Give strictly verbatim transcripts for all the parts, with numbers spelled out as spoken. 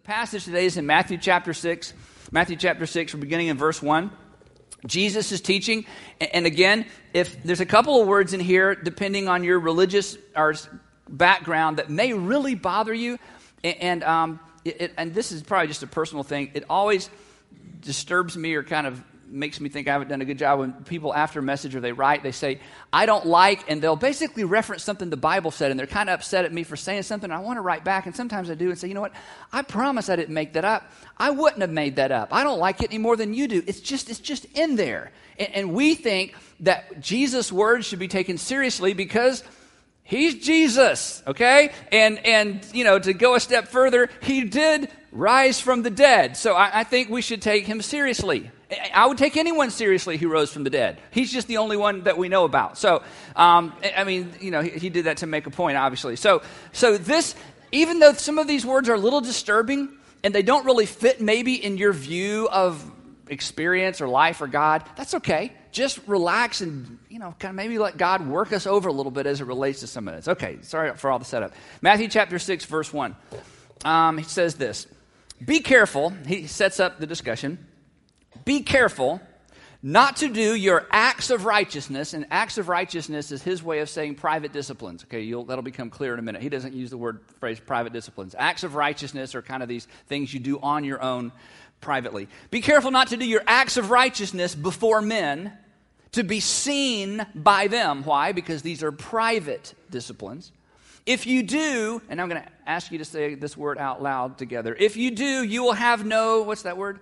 passage today is in Matthew chapter six. Matthew chapter six, we're beginning in verse one. Jesus is teaching, and again, if there's a couple of words in here, depending on your religious or background, that may really bother you, and um, it, it, and this is probably just a personal thing. It always disturbs me or kind of makes me think I haven't done a good job when people after a message or they write, they say, I don't like, and they'll basically reference something the Bible said, and they're kind of upset at me for saying something. I want to write back, and sometimes I do and say, you know what, I promise I didn't make that up. I wouldn't have made that up. I don't like it any more than you do. It's just it's just in there. And, and we think that Jesus' words should be taken seriously because he's Jesus, okay? And, and you know, to go a step further, he did rise from the dead. So I, I think we should take him seriously. I would take anyone seriously who rose from the dead. He's just the only one that we know about. So, um, I mean, you know, he, he did that to make a point, obviously. So, so this, even though some of these words are a little disturbing and they don't really fit maybe in your view of experience or life or God, that's okay. Just relax and, you know, kind of maybe let God work us over a little bit as it relates to some of this. Okay, sorry for all the setup. Matthew chapter six, verse one. Um, he says this, be careful. He sets up the discussion. Be careful not to do your acts of righteousness, and acts of righteousness is his way of saying private disciplines. Okay, you'll, that'll become clear in a minute. He doesn't use the word phrase private disciplines. Acts of righteousness are kind of these things you do on your own privately. Be careful not to do your acts of righteousness before men to be seen by them. Why? Because these are private disciplines. If you do, and I'm going to ask you to say this word out loud together. If you do, you will have no, what's that word?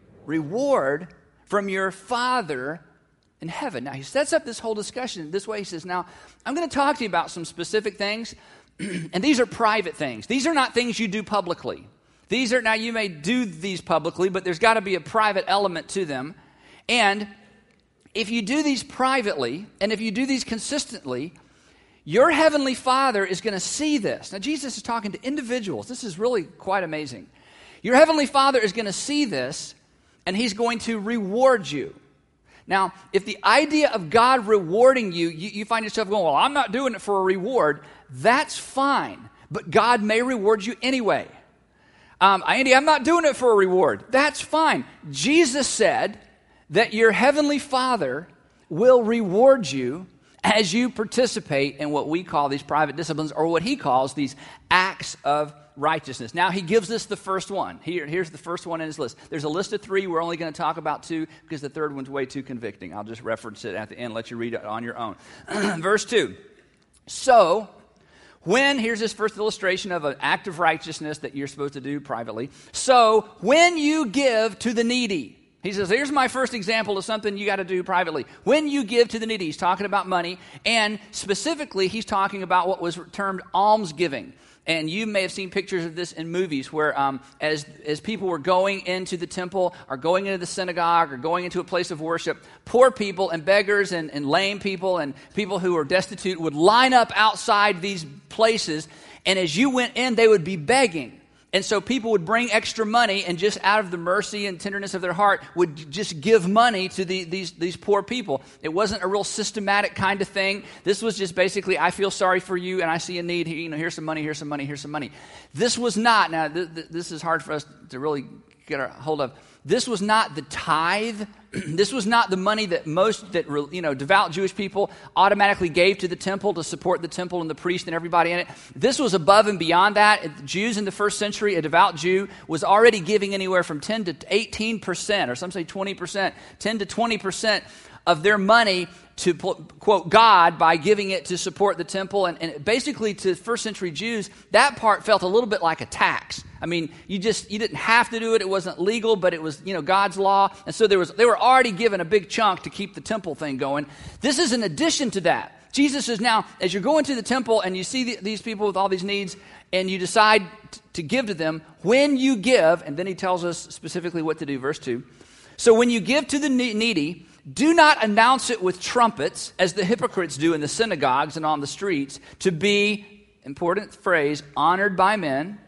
Reward from your Father in heaven. Now, he sets up this whole discussion this way. He says, now, I'm going to talk to you about some specific things, and these are private things. These are not things you do publicly. These are, now, you may do these publicly, but there's got to be a private element to them. And if you do these privately, and if you do these consistently, your heavenly Father is going to see this. Now, Jesus is talking to individuals. This is really quite amazing. Your heavenly Father is going to see this, and he's going to reward you. Now, if the idea of God rewarding you, you, you find yourself going, well, I'm not doing it for a reward, that's fine. But God may reward you anyway. Um, Andy, I'm not doing it for a reward. That's fine. Jesus said that your heavenly Father will reward you as you participate in what we call these private disciplines, or what he calls these acts of righteousness. Now, he gives us the first one. Here, here's the first one in his list. There's a list of three. We're only going to talk about two because the third one's way too convicting. I'll just reference it at the end, let you read it on your own. Verse two. So, when, here's this first illustration of an act of righteousness that you're supposed to do privately. So, when you give to the needy, he says, here's my first example of something you got to do privately. When you give to the needy, he's talking about money, and specifically, he's talking about what was termed almsgiving. And you may have seen pictures of this in movies where um, as, as people were going into the temple or going into the synagogue or going into a place of worship, poor people and beggars and, and lame people and people who were destitute would line up outside these places. And as you went in, they would be begging. And so people would bring extra money and just out of the mercy and tenderness of their heart would just give money to the, these, these poor people. It wasn't a real systematic kind of thing. This was just basically, I feel sorry for you and I see a need. You know, here's some money, here's some money, here's some money. This was not, now th- th- this is hard for us to really get a hold of. This was not the tithe. This was not the money that most, that you know, devout Jewish people automatically gave to the temple to support the temple and the priest and everybody in it. This was above and beyond that. Jews in the first century, a devout Jew was already giving anywhere from ten to eighteen percent, or some say twenty percent, ten to twenty percent of their money to, quote, God by giving it to support the temple. And, and basically to first century Jews, that part felt a little bit like a tax. I mean, you just, you didn't have to do it. It wasn't legal, but it was, you know, God's law. And so there was, they were already given a big chunk to keep the temple thing going. This is in addition to that. Jesus says now, as you're going to the temple and you see the, these people with all these needs and you decide t- to give to them, when you give, and then he tells us specifically what to do, verse two. So when you give to the needy, do not announce it with trumpets, as the hypocrites do in the synagogues and on the streets, to be, important phrase, honored by men.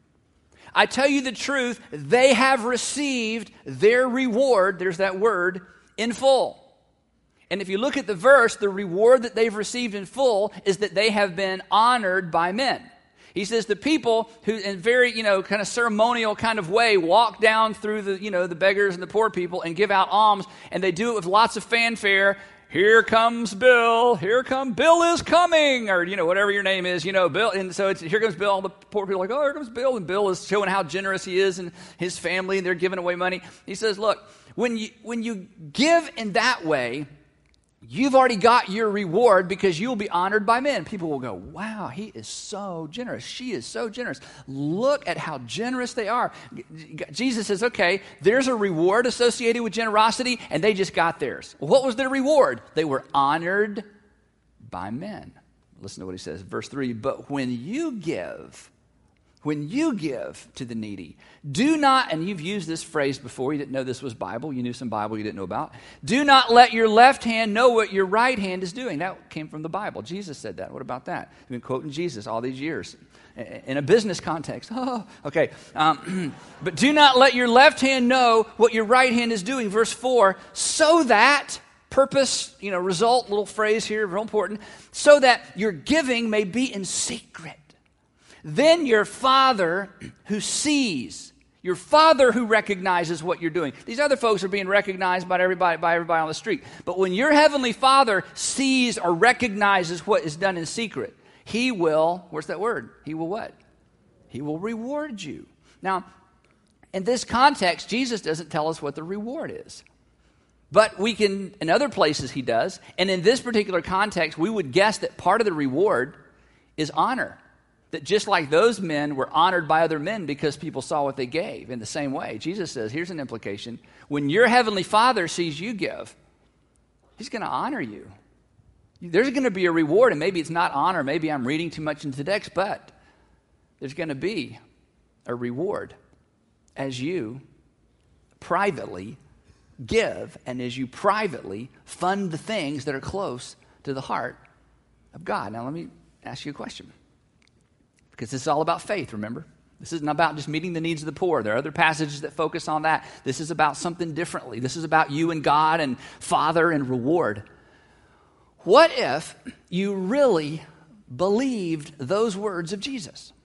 I tell you the truth, they have received their reward, there's that word, in full. And if you look at the verse, the reward that they've received in full is that they have been honored by men. He says the people who, in very, you know, kind of ceremonial kind of way, walk down through the, you know, the beggars and the poor people and give out alms, and they do it with lots of fanfare. Here comes Bill. Here come Bill is coming, or you know, whatever your name is, you know, Bill. And so it's here comes Bill. All the poor people are like, oh, here comes Bill, and Bill is showing how generous he is and his family, and they're giving away money. He says, look, when you when you give in that way, you've already got your reward because you'll be honored by men. People will go, wow, he is so generous. She is so generous. Look at how generous they are. Jesus says, okay, there's a reward associated with generosity, and they just got theirs. What was their reward? They were honored by men. Listen to what he says, verse three, but when you give, when you give to the needy, do not, and you've used this phrase before, you didn't know this was Bible, you knew some Bible you didn't know about, do not let your left hand know what your right hand is doing. That came from the Bible. Jesus said that. What about that? I've been quoting Jesus all these years in a business context. Oh, okay. Um, but do not let your left hand know what your right hand is doing. Verse four, so that, purpose, you know, result, little phrase here, real important, so that your giving may be in secret. Then your Father who sees, your Father who recognizes what you're doing. These other folks are being recognized by everybody, by everybody on the street. But when your Heavenly Father sees or recognizes what is done in secret, He will, where's that word? He will what? He will reward you. Now, in this context, Jesus doesn't tell us what the reward is. But we can, in other places He does. And in this particular context, we would guess that part of the reward is honor. That just like those men were honored by other men because people saw what they gave. In the same way, Jesus says, here's an implication. When your Heavenly Father sees you give, He's going to honor you. There's going to be a reward, and maybe it's not honor. Maybe I'm reading too much into the text, but there's going to be a reward as you privately give and as you privately fund the things that are close to the heart of God. Now, let me ask you a question. Because this is all about faith, remember? This isn't about just meeting the needs of the poor. There are other passages that focus on that. This is about something differently. This is about you and God and Father and reward. What if you really believed those words of Jesus?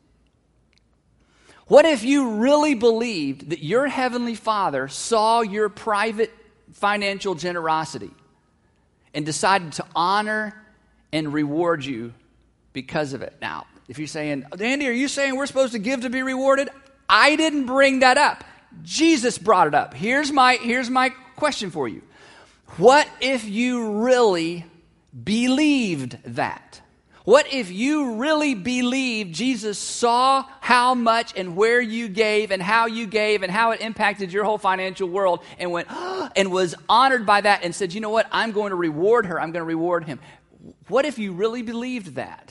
What if you really believed that your Heavenly Father saw your private financial generosity and decided to honor and reward you because of it? Now, if you're saying, Andy, are you saying we're supposed to give to be rewarded? I didn't bring that up. Jesus brought it up. Here's my, here's my question for you. What if you really believed that? What if you really believed Jesus saw how much and where you gave and how you gave and how it impacted your whole financial world and went, oh, and was honored by that and said, you know what, I'm going to reward her. I'm going to reward him. What if you really believed that?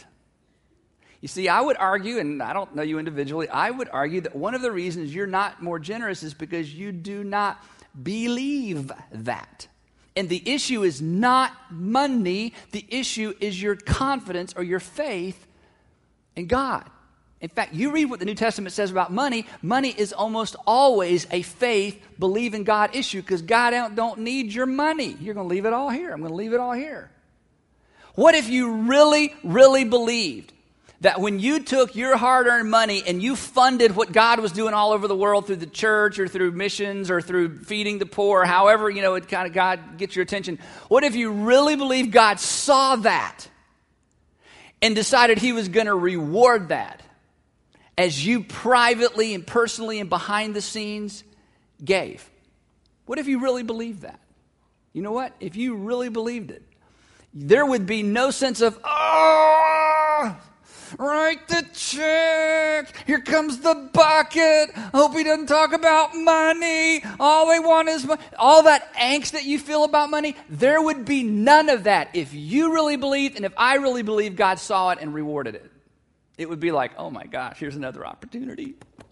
You see, I would argue, and I don't know you individually, I would argue that one of the reasons you're not more generous is because you do not believe that. And the issue is not money. The issue is your confidence or your faith in God. In fact, you read what the New Testament says about money. Money is almost always a faith, believe in God issue because God don't, don't need your money. You're going to leave it all here. I'm going to leave it all here. What if you really, really believed that when you took your hard-earned money and you funded what God was doing all over the world through the church or through missions or through feeding the poor, however, you know, it kind of God gets your attention. What if you really believed God saw that and decided He was going to reward that as you privately and personally and behind the scenes gave? What if you really believed that? You know what? If you really believed it, there would be no sense of, oh, write the check. Here comes the bucket. Hope he doesn't talk about money. All they want is money. All that angst that you feel about money, there would be none of that if you really believed and if I really believed God saw it and rewarded it. It would be like, oh my gosh, here's another opportunity.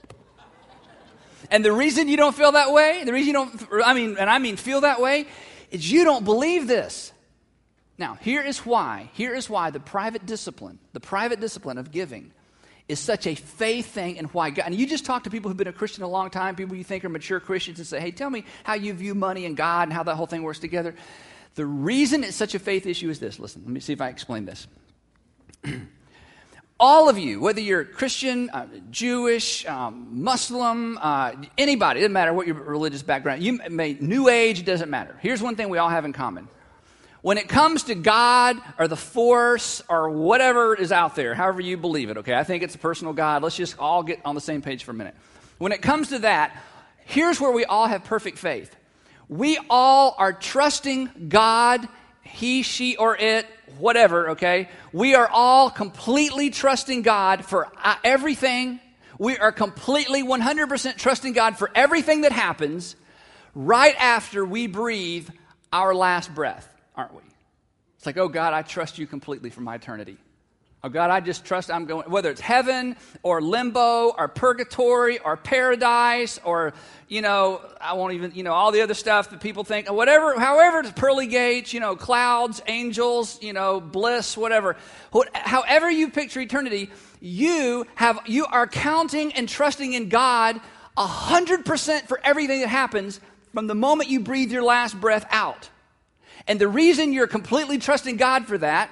And the reason you don't feel that way, the reason you don't, I mean, and I mean feel that way, is you don't believe this. Now, here is why. Here is why the private discipline, the private discipline of giving is such a faith thing and why God, and you just talk to people who've been a Christian a long time, people you think are mature Christians and say, hey, tell me how you view money and God and how that whole thing works together. The reason it's such a faith issue is this. Listen, let me see if I explain this. All of you, whether you're Christian, uh, Jewish, um, Muslim, uh, anybody, it doesn't matter what your religious background, you may, New Age, it doesn't matter. Here's one thing we all have in common. When it comes to God or the force or whatever is out there, however you believe it, okay, I think it's a personal God. Let's just all get on the same page for a minute. When it comes to that, here's where we all have perfect faith. We all are trusting God, he, she, or it, whatever, okay? We are all completely trusting God for uh, everything. We are completely one hundred percent trusting God for everything that happens right after we breathe our last breath, aren't we? It's like, oh God, I trust you completely for my eternity. Oh God, I just trust I'm going, whether it's heaven or limbo or purgatory or paradise or, you know, I won't even, you know, all the other stuff that people think, whatever, however, it's pearly gates, you know, clouds, angels, you know, bliss, whatever. However you picture eternity, you have, you are counting and trusting in God one hundred percent for everything that happens from the moment you breathe your last breath out. And the reason you're completely trusting God for that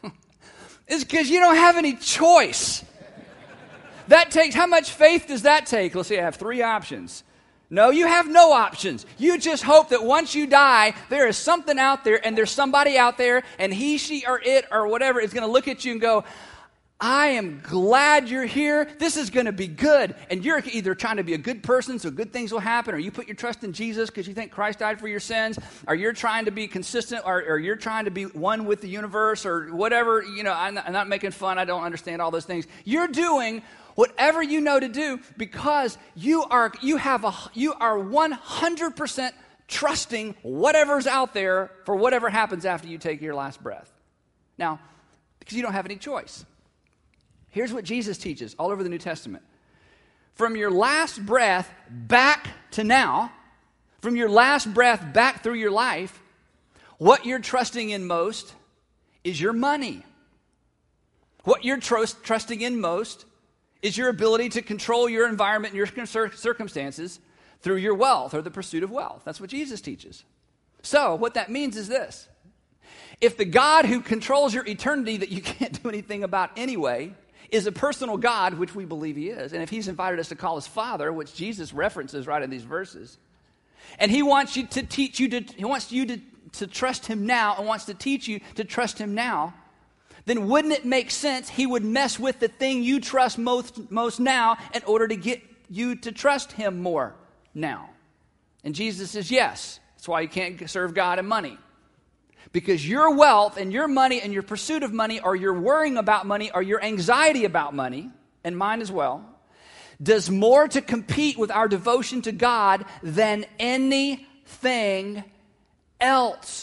is because you don't have any choice. That takes, how much faith does that take? Let's say I have three options. No, you have no options. You just hope that once you die, there is something out there and there's somebody out there and he, she, or it, or whatever is going to look at you and go, I am glad you're here. This is going to be good. And you're either trying to be a good person so good things will happen, or you put your trust in Jesus because you think Christ died for your sins, or you're trying to be consistent, or, or you're trying to be one with the universe, or whatever. You know, I'm not, I'm not making fun. I don't understand all those things. You're doing whatever you know to do because you are you have a you are one hundred percent trusting whatever's out there for whatever happens after you take your last breath. Now, because you don't have any choice. Here's what Jesus teaches all over the New Testament. From your last breath back to now, from your last breath back through your life, what you're trusting in most is your money. What you're trust, trusting in most is your ability to control your environment and your cir- circumstances through your wealth or the pursuit of wealth. That's what Jesus teaches. So what that means is this. If the God who controls your eternity that you can't do anything about anyway is a personal God, which we believe he is, and if he's invited us to call his Father, which Jesus references right in these verses, and he wants you to teach you to, he wants you to, to trust him now and wants to teach you to trust him now, then wouldn't it make sense he would mess with the thing you trust most, most now in order to get you to trust him more now? And Jesus says yes. That's why you can't serve God and money. Because your wealth and your money and your pursuit of money or your worrying about money or your anxiety about money, and mine as well, does more to compete with our devotion to God than anything else.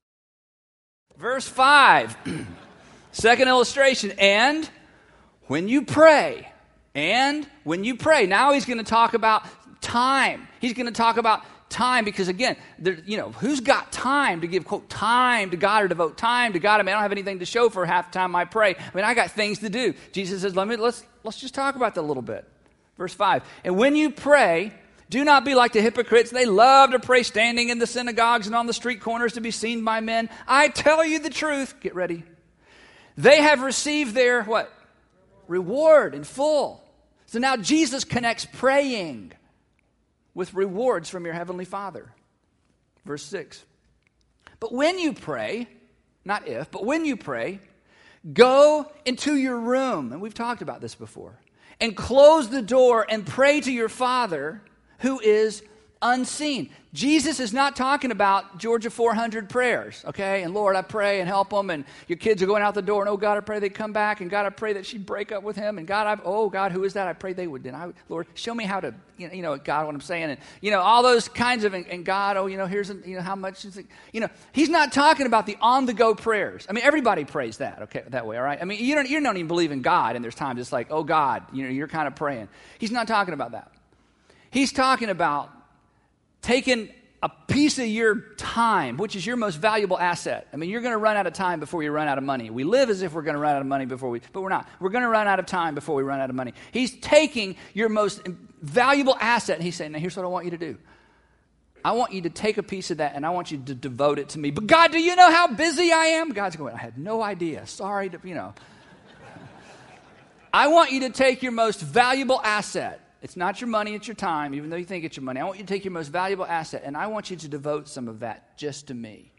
Verse five, second illustration, and when you pray, and when you pray. Now he's going to talk about time. He's going to talk about time, because again, there, you know, who's got time to give, quote, time to God or devote time to God? I mean, I don't have anything to show for half the time I pray. I mean, I got things to do. Jesus says, let me, let's, let's just talk about that a little bit. Verse five, and when you pray, do not be like the hypocrites. They love to pray standing in the synagogues and on the street corners to be seen by men. I tell you the truth. Get ready. They have received their, what? Reward in full. So now Jesus connects praying with rewards from your heavenly Father. Verse six. But when you pray, not if, but when you pray, go into your room, and we've talked about this before, and close the door and pray to your Father who is unseen. Jesus is not talking about Georgia four hundred prayers, okay? And Lord, I pray and help them, and your kids are going out the door, and oh God, I pray they come back, and God, I pray that she'd break up with him, and God, I, oh God, who is that? I pray they would. And I, Lord, show me how to, you know, you know, God, what I'm saying, and you know, all those kinds of, and, and God, oh, you know, here's, you know, how much is it, you know, he's not talking about the on-the-go prayers. I mean, everybody prays that, okay, that way, all right? I mean, you don't, you don't even believe in God, and there's times it's like, oh God, you know, you're kind of praying. He's not talking about that. He's talking about taking a piece of your time, which is your most valuable asset. I mean, you're going to run out of time before you run out of money. We live as if we're going to run out of money before we, but we're not. We're going to run out of time before we run out of money. He's taking your most valuable asset, and he's saying, now here's what I want you to do. I want you to take a piece of that, and I want you to devote it to me. But God, do you know how busy I am? God's going, I had no idea. Sorry to, you know. I want you to take your most valuable asset. It's not your money, it's your time, even though you think it's your money. I want you to take your most valuable asset, and I want you to devote some of that just to me.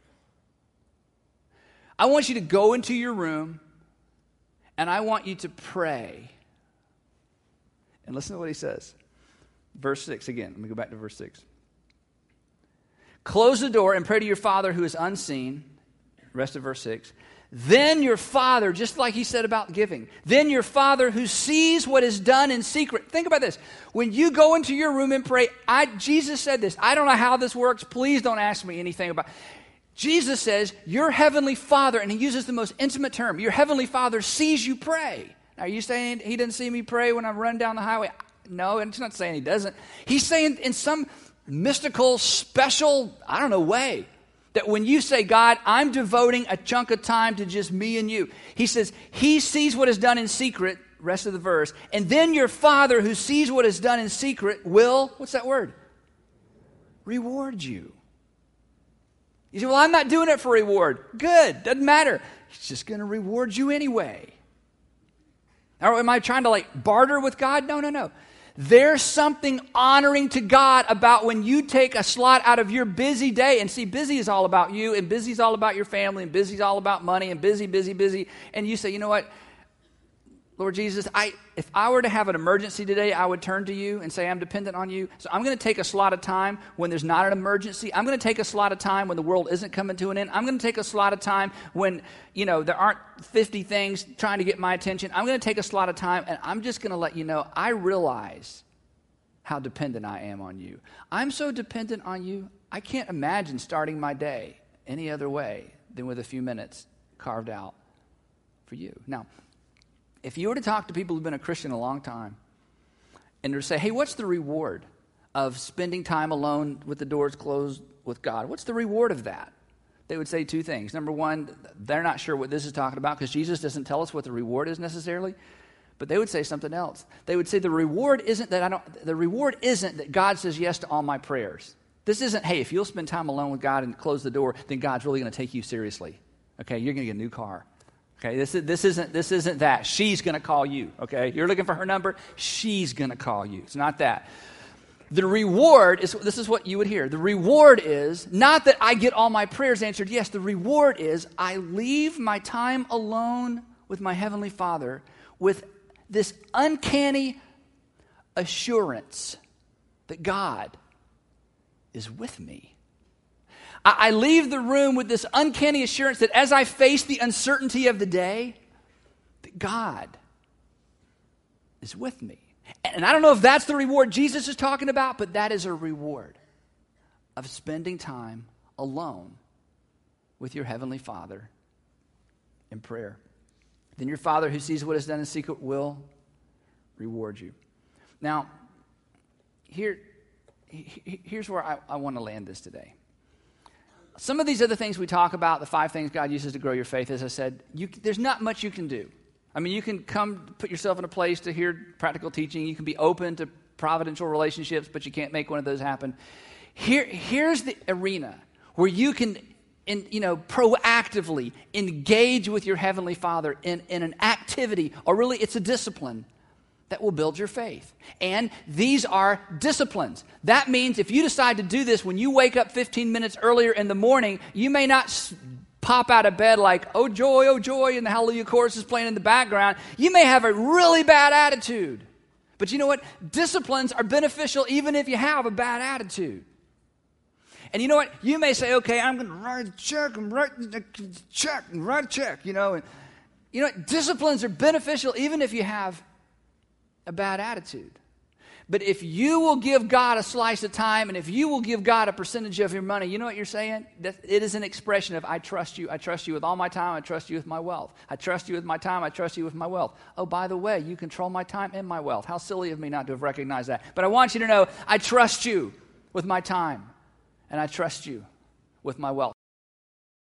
I want you to go into your room, and I want you to pray. And listen to what he says. Verse six again. Let me go back to verse six. Close the door and pray to your Father who is unseen. Rest of verse six. Then your Father, just like he said about giving, then your Father who sees what is done in secret. Think about this. When you go into your room and pray, I, Jesus said this. I don't know how this works. Please don't ask me anything about it. Jesus says, your heavenly Father, and he uses the most intimate term, your heavenly Father sees you pray. Now, are you saying he doesn't see me pray when I'm running down the highway? No, it's not saying he doesn't. He's saying in some mystical, special, I don't know, way, that when you say, God, I'm devoting a chunk of time to just me and you, he says, he sees what is done in secret, rest of the verse, and then your Father who sees what is done in secret will, what's that word? Reward you. You say, well, I'm not doing it for reward. Good, doesn't matter. He's just going to reward you anyway. Or am I trying to like barter with God? No, no, no. There's something honoring to God about when you take a slot out of your busy day. And see, busy is all about you, and busy is all about your family, and busy is all about money, and busy, busy, busy. And you say, you know what, Lord Jesus, I if I were to have an emergency today, I would turn to you and say, I'm dependent on you. So I'm going to take a slot of time when there's not an emergency. I'm going to take a slot of time when the world isn't coming to an end. I'm going to take a slot of time when, you know, there aren't fifty things trying to get my attention. I'm going to take a slot of time, and I'm just going to let you know, I realize how dependent I am on you. I'm so dependent on you, I can't imagine starting my day any other way than with a few minutes carved out for you. Now, if you were to talk to people who've been a Christian a long time and to say, hey, what's the reward of spending time alone with the doors closed with God? What's the reward of that? They would say two things. Number one, they're not sure what this is talking about because Jesus doesn't tell us what the reward is necessarily. But they would say something else. They would say the reward isn't that I don't the reward isn't that God says yes to all my prayers. This isn't, hey, if you'll spend time alone with God and close the door, then God's really going to take you seriously. Okay, you're going to get a new car. Okay, this, is, this, isn't, this isn't that. She's going to call you, okay? You're looking for her number, she's going to call you. It's not that. The reward is, this is what you would hear. The reward is not that I get all my prayers answered. Yes, the reward is I leave my time alone with my Heavenly Father with this uncanny assurance that God is with me. I leave the room with this uncanny assurance that as I face the uncertainty of the day, that God is with me. And I don't know if that's the reward Jesus is talking about, but that is a reward of spending time alone with your Heavenly Father in prayer. Then your Father who sees what is done in secret will reward you. Now, here, here's where I, I want to land this today. Some of these other things we talk about, the five things God uses to grow your faith, as I said, you, there's not much you can do. I mean, you can come put yourself in a place to hear practical teaching. You can be open to providential relationships, but you can't make one of those happen. Here, here's the arena where you can, in, you know, proactively engage with your Heavenly Father in, in an activity, or really it's a discipline that will build your faith. And these are disciplines. That means if you decide to do this when you wake up fifteen minutes earlier in the morning, you may not s- pop out of bed like, oh joy, oh joy, and the Hallelujah chorus is playing in the background. You may have a really bad attitude. But you know what? Disciplines are beneficial even if you have a bad attitude. And you know what? You may say, okay, I'm going to write a check and write a check and write a check, you know. And you know what? Disciplines are beneficial even if you have a bad attitude. But if you will give God a slice of time, and if you will give God a percentage of your money, you know what you're saying? That it is an expression of, I trust you. I trust you with all my time. I trust you with my wealth. I trust you with my time. I trust you with my wealth. Oh, by the way, you control my time and my wealth. How silly of me not to have recognized that. But I want you to know, I trust you with my time, and I trust you with my wealth.